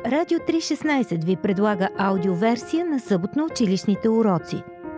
Радио 316 ви предлага аудиоверсия на съботно-училищните уроци.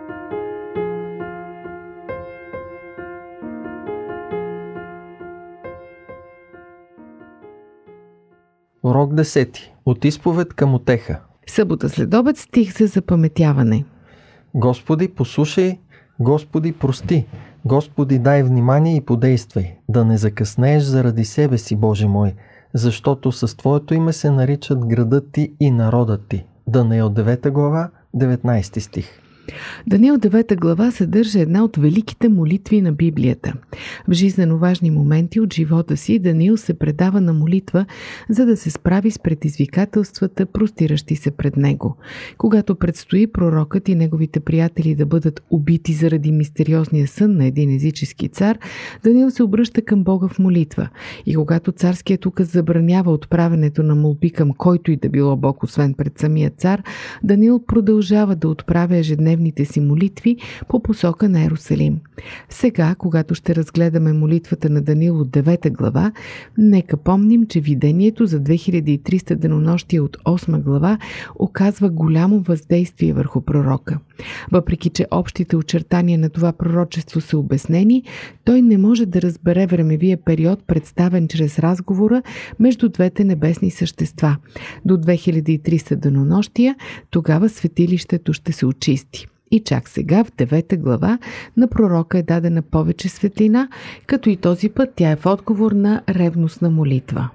Урок 10. От изповед към утеха. Събота след обед, стих за запаметяване. Господи, послушай, Господи, прости, Господи, дай внимание и подействай, да не закъснееш заради себе си, Боже мой, защото с Твоето име се наричат градът Ти и народът Ти. Даниил 9 глава, 19 стих. Даниил 9 глава съдържа една от великите молитви на Библията. В жизнено важни моменти от живота си Даниил се предава на молитва, за да се справи с предизвикателствата, простиращи се пред него. Когато предстои пророкът и неговите приятели да бъдат убити заради мистериозния сън на един езически цар, Даниил се обръща към Бога в молитва. И когато царският указ забранява отправянето на молби към който и да било Бог, освен пред самия цар, Даниил продължава да отправя ежедневните си молитви по посока на Йерусалим. Сега, когато ще разгледаме молитвата на Даниил от 9 глава, нека помним, че видението за 2300 денонощия от 8 глава оказва голямо въздействие върху пророка. Въпреки че общите очертания на това пророчество са обяснени, той не може да разбере времевия период, представен чрез разговора между двете небесни същества. До 2300 денонощия, тогава светилището ще се очисти. И чак сега, в 9 глава, на пророка е дадена повече светлина, като и този път тя е в отговор на ревностна молитва.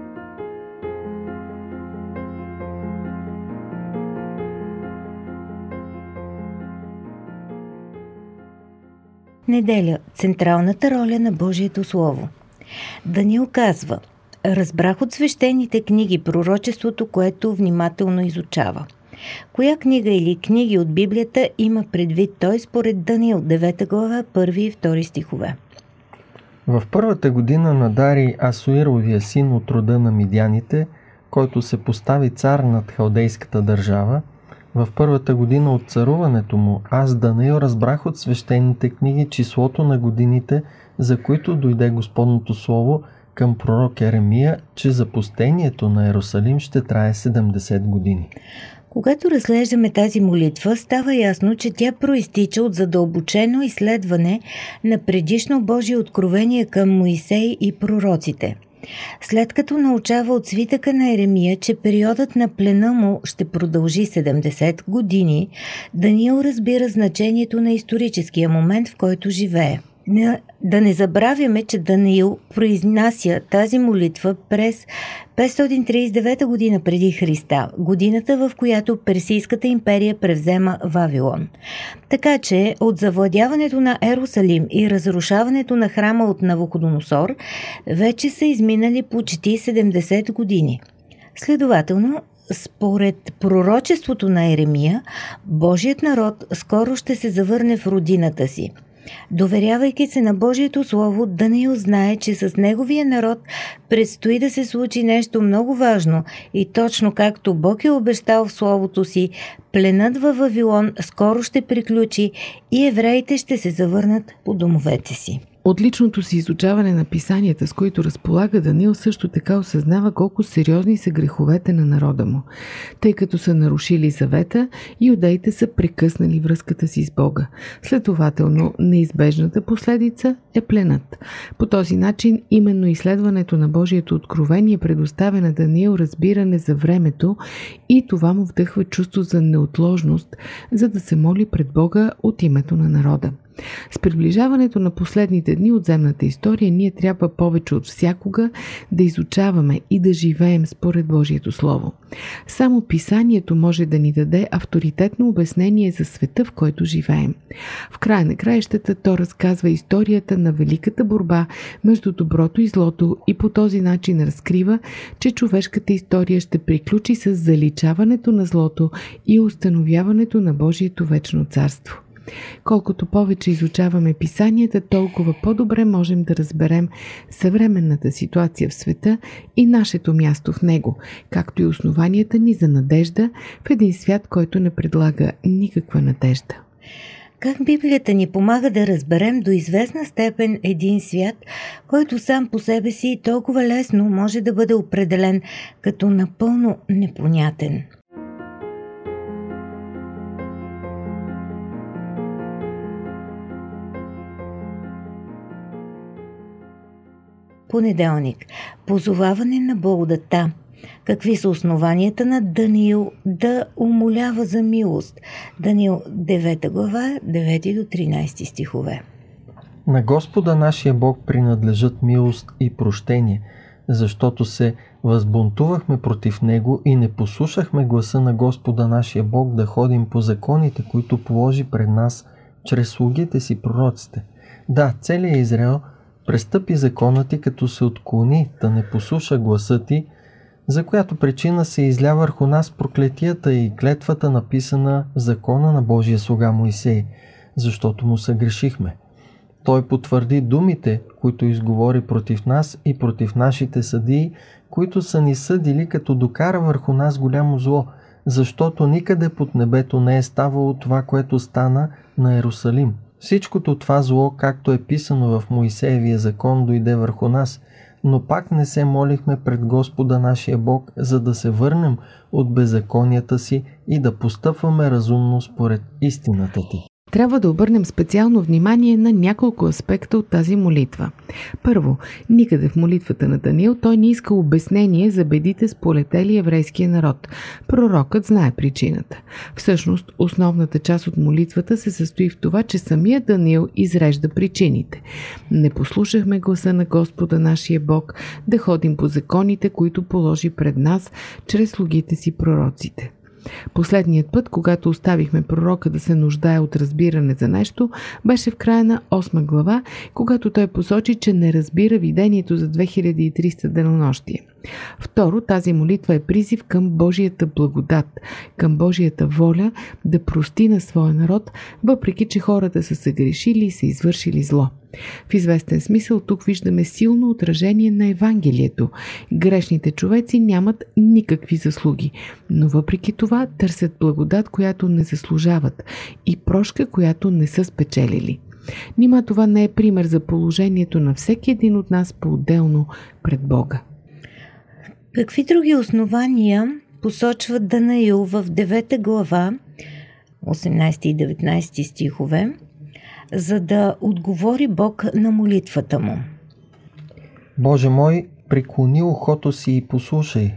Неделя – централната роля на Божието Слово. Даниил казва: разбрах от свещените книги пророчеството, което внимателно изучава. Коя книга или книги от Библията има предвид той според Даниил 9 глава, 1 и 2 стихове? В първата година на Дарий Асуировия син от рода на Мидяните, който се постави цар над халдейската държава, в първата година от царуването му, аз, Даниил, разбрах от свещените книги числото на годините, за които дойде Господното слово към пророк Еремия, че запустението на Йерусалим ще трае 70 години. Когато разглеждаме тази молитва, става ясно, че тя проистича от задълбочено изследване на предишно Божие откровение към Моисей и пророците. След като научава от свитъка на Еремия, че периодът на плена му ще продължи 70 години, Даниил разбира значението на историческия момент, в който живее. Да не забравяме, че Даниил произнася тази молитва през 539 година преди Христа, годината, в която Персийската империя превзема Вавилон. Така че от завладяването на Йерусалим и разрушаването на храма от Навуходоносор вече са изминали почти 70 години. Следователно, според пророчеството на Еремия, Божият народ скоро ще се завърне в родината си. Доверявайки се на Божието Слово, Даниил знае, че с неговия народ предстои да се случи нещо много важно и точно както Бог е обещал в Словото си, пленът във Вавилон скоро ще приключи и евреите ще се завърнат по домовете си. От личното си изучаване на писанията, с които разполага, Даниил също така осъзнава колко сериозни са греховете на народа му, тъй като са нарушили завета, юдеите са прекъснали връзката си с Бога. Следователно, неизбежната последица е пленът. По този начин, именно изследването на Божието откровение предоставя на Даниил разбиране за времето и това му вдъхва чувство за неотложност, за да се моли пред Бога от името на народа. С приближаването на последните дни от земната история ние трябва повече от всякога да изучаваме и да живеем според Божието Слово. Само Писанието може да ни даде авторитетно обяснение за света, в който живеем. В края на краищата то разказва историята на великата борба между доброто и злото и по този начин разкрива, че човешката история ще приключи с заличаването на злото и установяването на Божието вечно царство. Колкото повече изучаваме писанията, толкова по-добре можем да разберем съвременната ситуация в света и нашето място в него, както и основанията ни за надежда в един свят, който не предлага никаква надежда. Как Библията ни помага да разберем до известна степен един свят, който сам по себе си толкова лесно може да бъде определен като напълно непонятен. Понеделник. Позоваване на благодата. Какви са основанията на Даниил да умолява за милост? Даниил 9 глава, 9 до 13 стихове. На Господа нашия Бог принадлежат милост и прощение, защото се възбунтувахме против Него и не послушахме гласа на Господа нашия Бог да ходим по законите, които положи пред нас чрез слугите си пророците. Да, целият Израел престъпи закона ти, като се отклони да не послуша гласа ти, за която причина се изля върху нас проклетията и клетвата, написана в закона на Божия слуга Моисей, защото му съгрешихме. Той потвърди думите, които изговори против нас и против нашите съдии, които са ни съдили, като докара върху нас голямо зло, защото никъде под небето не е ставало това, което стана на Иерусалим. Всичкото това зло, както е писано в Моисеевия закон, дойде върху нас, но пак не се молихме пред Господа нашия Бог, за да се върнем от беззаконията си и да постъпваме разумно според истината ти. Трябва да обърнем специално внимание на няколко аспекта от тази молитва. Първо, никъде в молитвата на Даниил той не иска обяснение за бедите сполетели еврейския народ. Пророкът знае причината. Всъщност, основната част от молитвата се състои в това, че самия Даниил изрежда причините. Не послушахме гласа на Господа нашия Бог да ходим по законите, които положи пред нас чрез слугите си пророците. Последният път, когато оставихме пророка да се нуждае от разбиране за нещо, беше в края на 8 глава, когато той посочи, че не разбира видението за 2300 денонощия. Второ, тази молитва е призив към Божията благодат, към Божията воля да прости на своя народ, въпреки че хората са съгрешили и са извършили зло. В известен смисъл тук виждаме силно отражение на Евангелието. Грешните човеци нямат никакви заслуги, но въпреки това търсят благодат, която не заслужават, и прошка, която не са спечелили. Нима това не е пример за положението на всеки един от нас по-отделно пред Бога. Какви други основания посочват Данаил в 9 глава, 18 и 19 стихове, за да отговори Бог на молитвата му? Боже мой, преклони ухото си и послушай,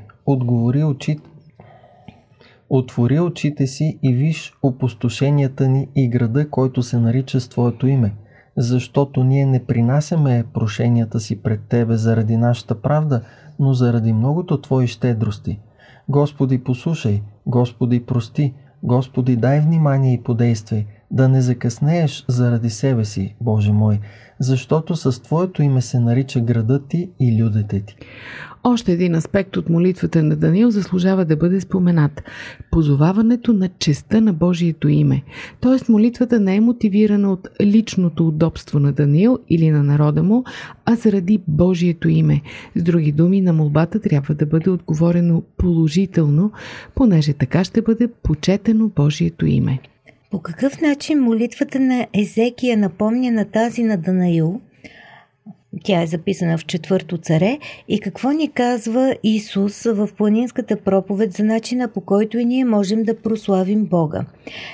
отвори очите си и виж опустошенията ни и града, който се нарича с Твоето име, защото ние не принасяме прошенията си пред Тебе заради нашата правда, но заради многото Твои щедрости. Господи, послушай, Господи, прости, Господи, дай внимание и подействай, да не закъснееш заради себе си, Боже мой, защото с Твоето име се нарича градът Ти и людите Ти. Още един аспект от молитвата на Даниил заслужава да бъде споменат – позоваването на честта на Божието име. Тоест молитвата не е мотивирана от личното удобство на Даниил или на народа му, а заради Божието име. С други думи, на молбата трябва да бъде отговорено положително, понеже така ще бъде почетено Божието име. По какъв начин молитвата на Езекия напомня на тази на Данаил? Тя е записана в 4 царе. И какво ни казва Исус в планинската проповед за начина, по който и ние можем да прославим Бога?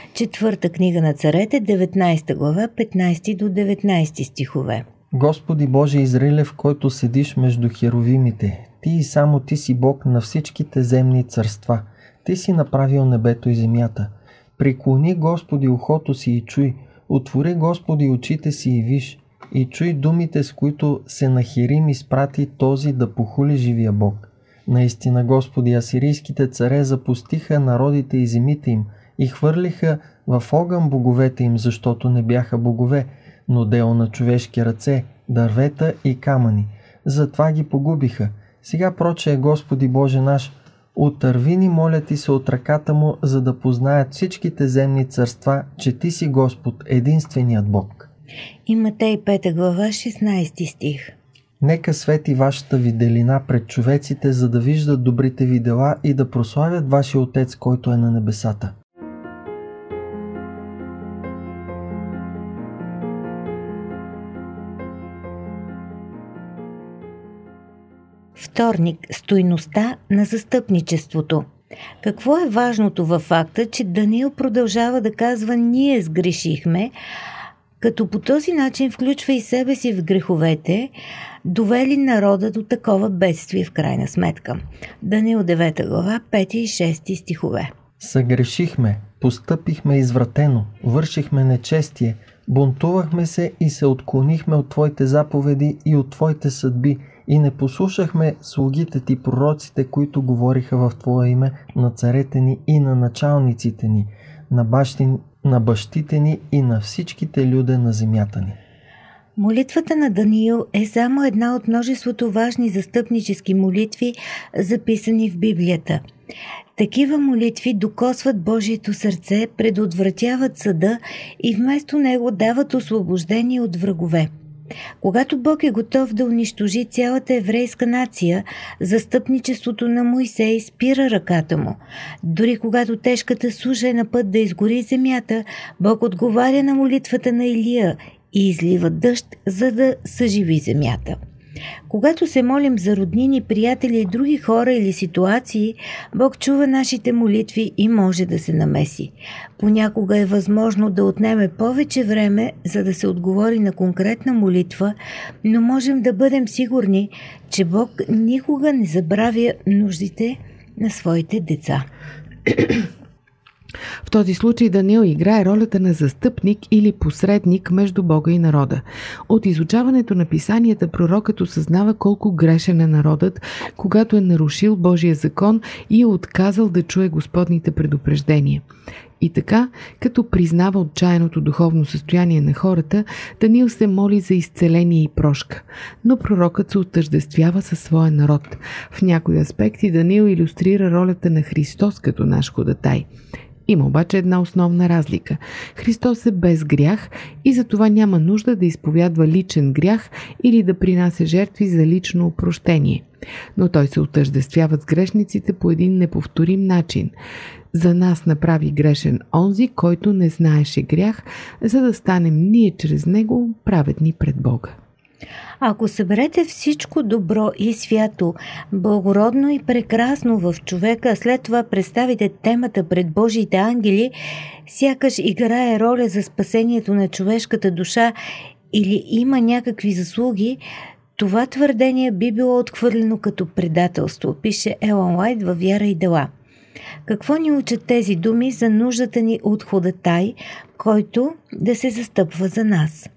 4 книга на царете, 19 глава, 15 до 19 стихове. Господи Боже Израилев, който седиш между херовимите, Ти и само Ти си Бог на всичките земни царства. Ти си направил небето и земята. Преклони, Господи, ухото си и чуй. Отвори, Господи, очите си и виж. И чуй думите, с които Сенахерим изпрати този да похули живия Бог. Наистина, Господи, асирийските царе запустиха народите и земите им и хвърлиха в огън боговете им, защото не бяха богове, но дело на човешки ръце, дървета и камъни. Затова ги погубиха. Сега прочее, Господи Боже наш, отърви ни, моля Ти се, от ръката му, за да познаят всичките земни царства, че Ти си Господ, единственият Бог. И Матей 5 глава, 16 стих. Нека свети вашата виделина пред човеците, за да виждат добрите ви дела и да прославят вашия Отец, който е на небесата. Вторник – стойността на застъпничеството. Какво е важното във факта, че Даниил продължава да казва «ние сгрешихме», като по този начин включва и себе си в греховете, довели народа до такова бедствие в крайна сметка. Даниил 9 глава, 5 и 6 стихове. Съгрешихме, постъпихме извратено, вършихме нечестие, бунтувахме се и се отклонихме от Твоите заповеди и от Твоите съдби и не послушахме слугите Ти пророците, които говориха в Твое име на царете ни и на началниците ни, на бащите ни и на всичките люде на земята ни. Молитвата на Даниил е само една от множеството важни застъпнически молитви, записани в Библията. Такива молитви докосват Божието сърце, предотвратяват съда и вместо него дават освобождение от врагове. Когато Бог е готов да унищожи цялата еврейска нация, застъпничеството на Моисей спира ръката му. Дори когато тежката суша е на път да изгори земята, Бог отговаря на молитвата на Илия и излива дъжд, за да съживи земята. Когато се молим за роднини, приятели и други хора или ситуации, Бог чува нашите молитви и може да се намеси. Понякога е възможно да отнеме повече време, за да се отговори на конкретна молитва, но можем да бъдем сигурни, че Бог никога не забравя нуждите на своите деца. В този случай Даниил играе ролята на застъпник или посредник между Бога и народа. От изучаването на писанията пророкът осъзнава колко грешен е народът, когато е нарушил Божия закон и е отказал да чуе Господните предупреждения. И така, като признава отчаяното духовно състояние на хората, Даниил се моли за изцеление и прошка. Но пророкът се отъждествява със своя народ. В някои аспекти Даниил илюстрира ролята на Христос като наш ходатай. Има обаче една основна разлика. Христос е без грях и затова няма нужда да изповядва личен грях или да принася жертви за лично опрощение. Но той се отъждествява с грешниците по един неповторим начин. За нас направи грешен онзи, който не знаеше грях, за да станем ние чрез него праведни пред Бога. Ако съберете всичко добро и свято, благородно и прекрасно в човека, а след това представите темата пред Божиите ангели, сякаш играе роля за спасението на човешката душа или има някакви заслуги, това твърдение би било отхвърлено като предателство, пише Елън Уайт във Вяра и дела. Какво ни учат тези думи за нуждата ни от ходатай, който да се застъпва за нас?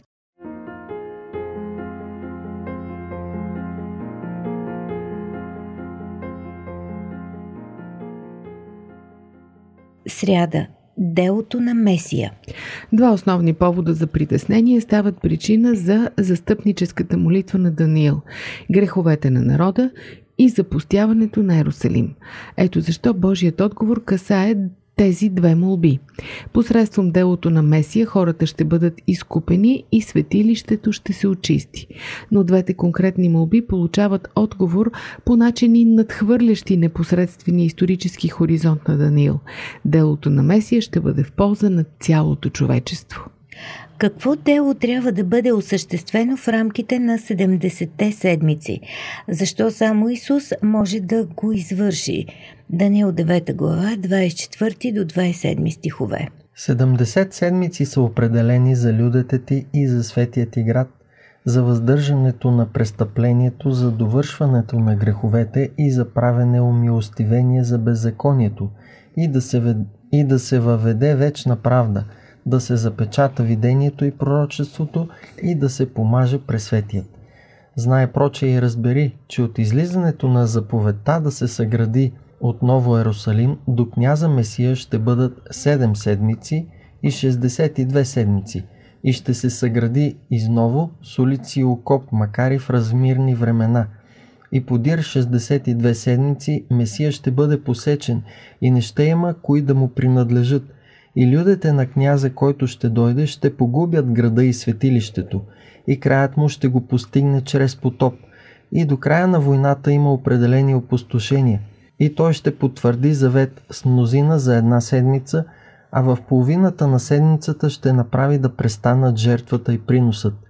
Сряда. Делото на Месия. Два основни повода за притеснение стават причина за застъпническата молитва на Даниил – греховете на народа и запустяването на Йерусалим. Ето защо Божият отговор касае тези две молби. Посредством делото на Месия хората ще бъдат изкупени и светилището ще се очисти. Но двете конкретни молби получават отговор по начини надхвърлящи непосредствения исторически хоризонт на Даниил. Делото на Месия ще бъде в полза на цялото човечество. Какво дело трябва да бъде осъществено в рамките на 70-те седмици? Защо само Исус може да го извърши? Даниил 9 глава, 24 до 27 стихове. 70 седмици са определени за людите ти и за светия ти град, за въздържането на престъплението, за довършването на греховете и за правене умилостивение за беззаконието и да се въведе вечна правда, да се запечата видението и пророчеството и да се помаже пресветият. Знай проче и разбери, че от излизането на заповедта да се съгради отново Йерусалим до княза Месия ще бъдат 7 седмици и 62 седмици и ще се съгради изново с улици и окоп, макар и в размирни времена. И подир 62 седмици Месия ще бъде посечен и не ще има кои да му принадлежат. И людите на княза, който ще дойде, ще погубят града и светилището, и краят му ще го постигне чрез потоп. И до края на войната има определени опустошения. И той ще потвърди завет с мнозина за една седмица, а в половината на седмицата ще направи да престанат жертвата и приносът.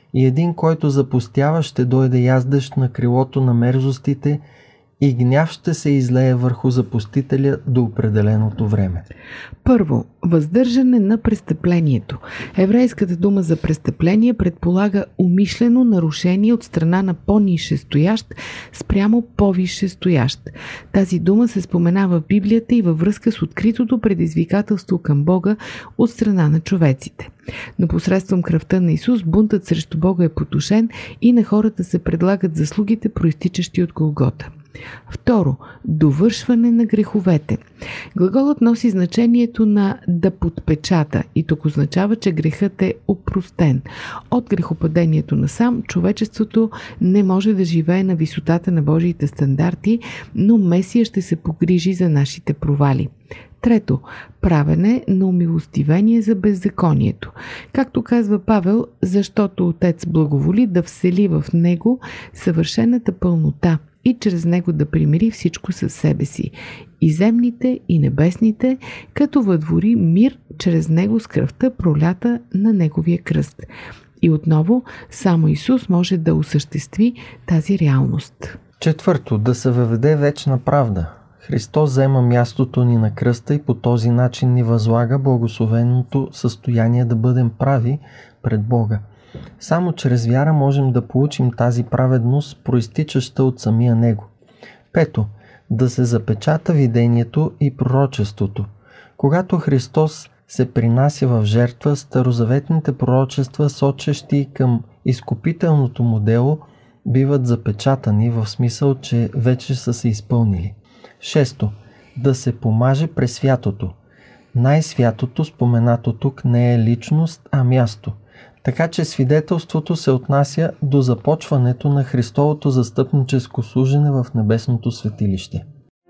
И един, който запустява, ще дойде яздещ на крилото на мерзостите и гняв ще се излее върху запустителя до определеното време. Първо, въздържане на престъплението. Еврейската дума за престъпление предполага умишлено нарушение от страна на по-низшестоящ спрямо по-висшестоящ. Тази дума се споменава в Библията и във връзка с откритото предизвикателство към Бога от страна на човеците. Но посредством кръвта на Исус бунтът срещу Бога е потушен и на хората се предлагат заслугите, проистичащи от Голгота. Второ, довършване на греховете. Глаголът носи значението на да подпечата и тук означава, че грехът е опростен. От грехопадението насам човечеството не може да живее на висотата на Божиите стандарти, но Месия ще се погрижи за нашите провали. Трето, правене на умилостивение за беззаконието. Както казва Павел, защото Отец благоволи да всели в него съвършената пълнота и чрез него да примири всичко със себе си, и земните, и небесните, като въдвори мир чрез него с кръвта, пролята на неговия кръст. И отново, само Исус може да осъществи тази реалност. Четвърто, да се въведе вечна правда. Христос взема мястото ни на кръста и по този начин ни възлага благословеното състояние да бъдем прави пред Бога. Само чрез вяра можем да получим тази праведност, проистичаща от самия Него. Пето, да се запечата видението и пророчеството. Когато Христос се принася в жертва, старозаветните пророчества, сочещи към изкупителното му дело, биват запечатани в смисъл, че вече са се изпълнили. Шесто, да се помаже през святото. Най-святото, споменато тук, не е личност, а място. Така че свидетелството се отнася до започването на Христовото застъпническо служене в небесното светилище.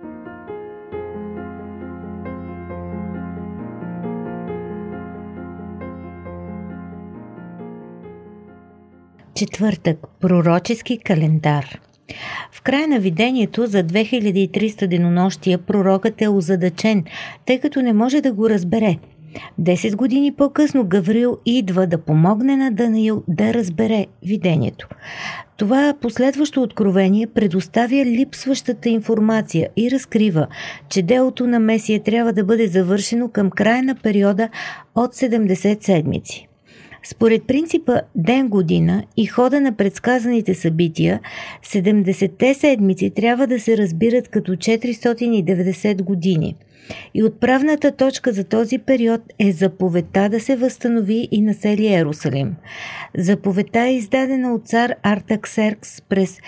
Четвъртък. Пророчески календар. В края на видението за 2300 денонощия пророкът е озадачен, тъй като не може да го разбере. 10 години по-късно Гавриил идва да помогне на Даниил да разбере видението. Това последващо откровение предоставя липсващата информация и разкрива, че делото на Месия трябва да бъде завършено към края на периода от 70 седмици. Според принципа ден-година и хода на предсказаните събития, 70-те седмици трябва да се разбират като 490 години. И отправната точка за този период е заповедта да се възстанови и насели Йерусалим. Заповедта е издадена от цар Артаксеркс през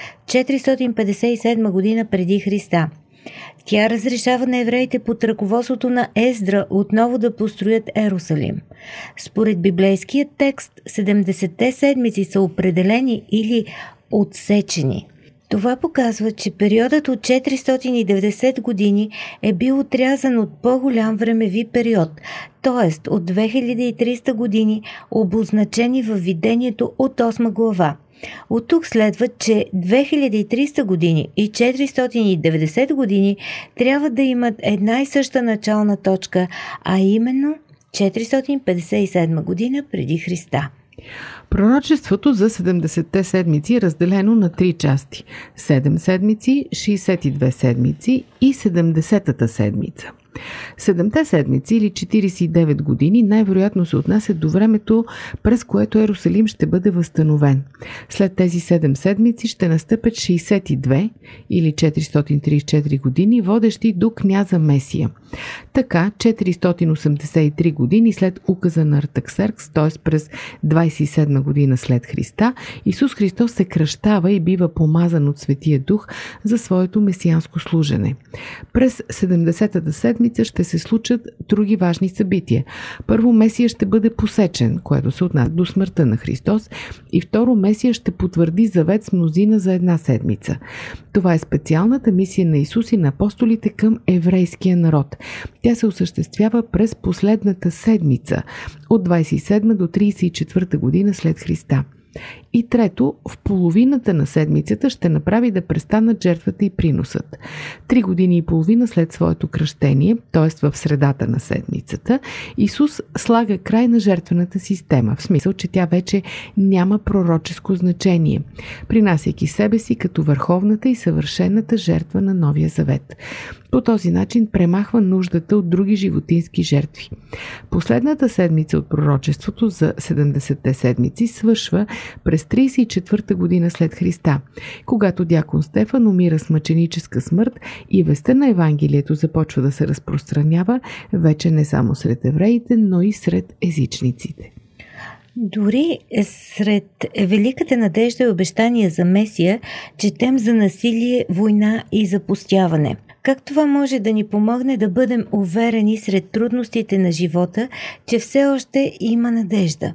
457 година преди Христа. Тя разрешава на евреите под ръководството на Ездра отново да построят Йерусалим. Според библейския текст, 70-те седмици са определени или отсечени. Това показва, че периодът от 490 години е бил отрязан от по-голям времеви период, т.е. от 2300 години, обозначени във видението от 8 глава. От тук следва, че 2300 години и 490 години трябва да имат една и съща начална точка, а именно 457 година преди Христа. Пророчеството за 70-те седмици е разделено на 3 части – 7 седмици, 62 седмици и 70-та седмица. 7-те седмици или 49 години най-вероятно се отнасят до времето, през което Йерусалим ще бъде възстановен. След тези 7 седмици ще настъпят 62 или 434 години, водещи до княза Месия. Така, 483 години след указа на Артаксеркс, т.е. през 27 година след Христа, Исус Христос се кръщава и бива помазан от Светия Дух за своето месианско служене. През 70-та седмица ще се случат други важни събития. Първо, Месия ще бъде посечен, което се отнася до смъртта на Христос, и второ, Месия ще потвърди завет с мнозина за една седмица. Това е специалната мисия на Исус и на апостолите към еврейския народ. Тя се осъществява през последната седмица от 27 до 34 година след Христа. И трето, в половината на седмицата ще направи да престанат жертвата и приносът. 3 години и половина след своето кръщение, т.е. в средата на седмицата, Исус слага край на жертвената система, в смисъл, че тя вече няма пророческо значение, принасяйки себе си като върховната и съвършената жертва на Новия Завет. По този начин премахва нуждата от други животински жертви. Последната седмица от пророчеството за 70-те седмици свършва през 34-та година след Христа, когато дякон Стефан умира с мъченическа смърт и вестта на Евангелието започва да се разпространява вече не само сред евреите, но и сред езичниците. Дори сред великата надежда и обещания за Месия четем за насилие, война и запустяване. Как това може да ни помогне да бъдем уверени сред трудностите на живота, че все още има надежда?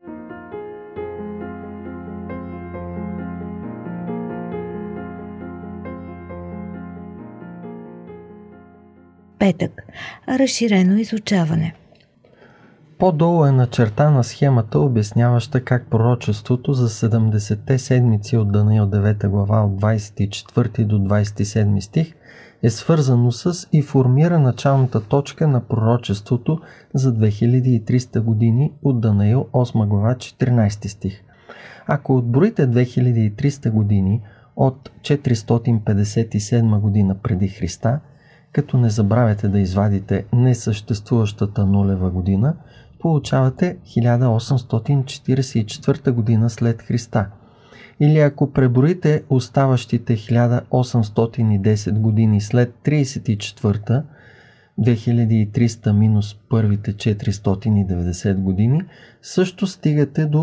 Петък. Разширено изучаване. По-долу е начертана схемата, обясняваща как пророчеството за 70-те седмици от Данаил 9 глава от 24 до 27 стих е свързано с и формира началната точка на пророчеството за 2300 години от Данаил 8 глава 14 стих. Ако отброите 2300 години от 457 година преди Христа, като не забравяте да извадите несъществуващата нулева година, получавате 1844 година след Христа. Или ако преброите оставащите 1810 години след 34-та, 2300 минус първите 490 години, също стигате до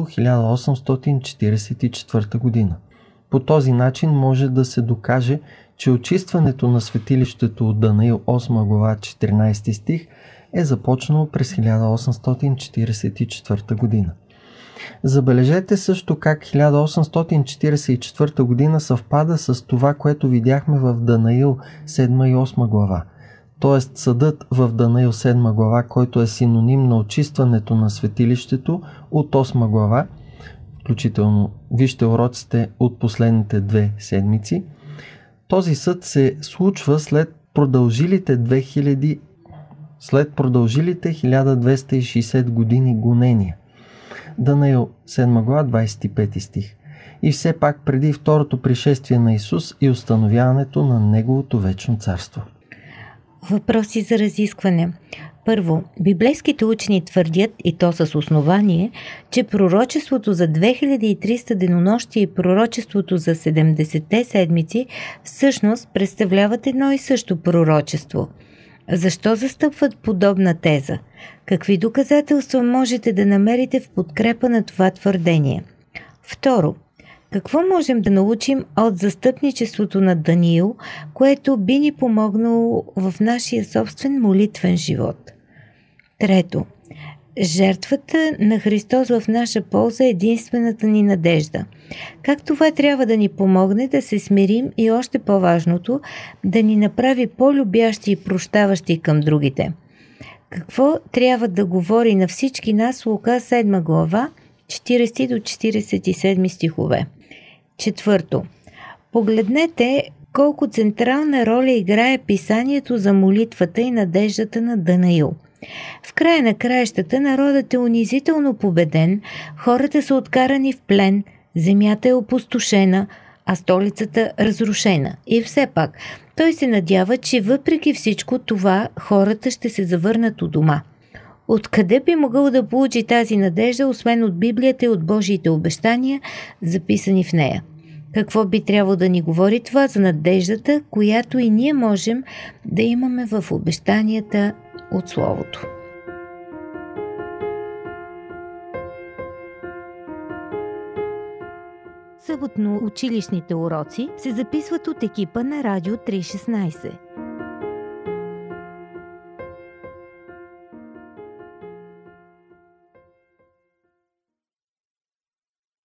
1844 година. По този начин може да се докаже, че очистването на светилището от Данаил 8 глава 14 стих е започнало през 1844 година. Забележете също как 1844 година съвпада с това, което видяхме в Данаил 7 и 8 глава. Тоест съдът в Данаил 7 глава, който е синоним на очистването на светилището от 8 глава, включително вижте уроците от последните 2 седмици. Този съд се случва след продължилите 1260 години гонения. Данаил 7 глава 25 стих. И все пак преди второто пришествие на Исус и установяването на Неговото вечно царство. Въпроси за разискване. Първо, библейските учени твърдят, и то с основание, че пророчеството за 2300 денонощия и пророчеството за 70-те седмици всъщност представляват едно и също пророчество. Защо застъпват подобна теза? Какви доказателства можете да намерите в подкрепа на това твърдение? Второ, какво можем да научим от застъпничеството на Даниил, което би ни помогнало в нашия собствен молитвен живот? Трето, жертвата на Христос в наша полза е единствената ни надежда. Как това трябва да ни помогне да се смирим и още по-важното, да ни направи по-любящи и прощаващи към другите? Какво трябва да говори на всички нас Лука 7 глава, 40 до 47 стихове? Четвърто, погледнете колко централна роля играе писанието за молитвата и надеждата на Данаил. В края на краищата народът е унизително победен, хората са откарани в плен, земята е опустошена, а столицата разрушена. И все пак, той се надява, че въпреки всичко това хората ще се завърнат у дома. Откъде би могъл да получи тази надежда, освен от Библията и от Божиите обещания, записани в нея? Какво би трябвало да ни говори това за надеждата, която и ние можем да имаме в обещанията от Словото? Съботно училищните уроци се записват от екипа на Радио 316.